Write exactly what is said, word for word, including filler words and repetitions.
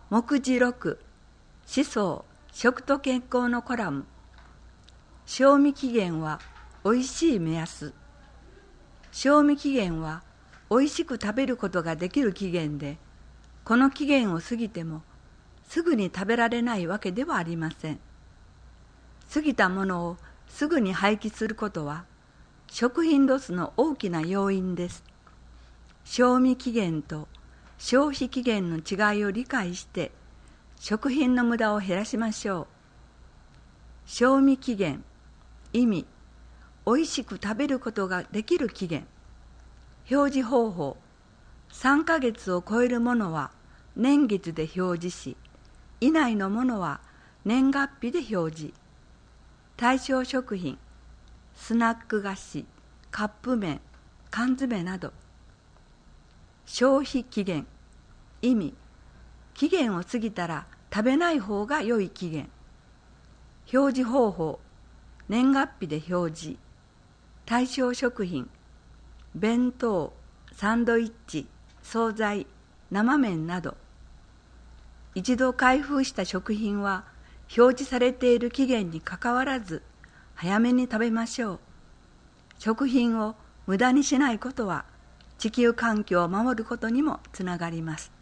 目次ろく、思想、食と健康のコラム。賞味期限はおいしい目安。賞味期限はおいしく食べることができる期限で、この期限を過ぎてもすぐに食べられないわけではありません。過ぎたものをすぐに廃棄することは、食品ロスの大きな要因です。賞味期限と消費期限の違いを理解して、食品の無駄を減らしましょう。賞味期限、意味、おいしく食べることができる期限。表示方法、さんかげつを超えるものは年月で表示し、以内のものは年月日で表示。対象食品、スナック菓子、カップ麺、缶詰など。消費期限、意味、期限を過ぎたら食べない方が良い期限。表示方法、年月日で表示。対象食品、弁当、サンドイッチ、惣菜、生麺など。一度開封した食品は表示されている期限にかかわらず早めに食べましょう。食品を無駄にしないことは地球環境を守ることにもつながります。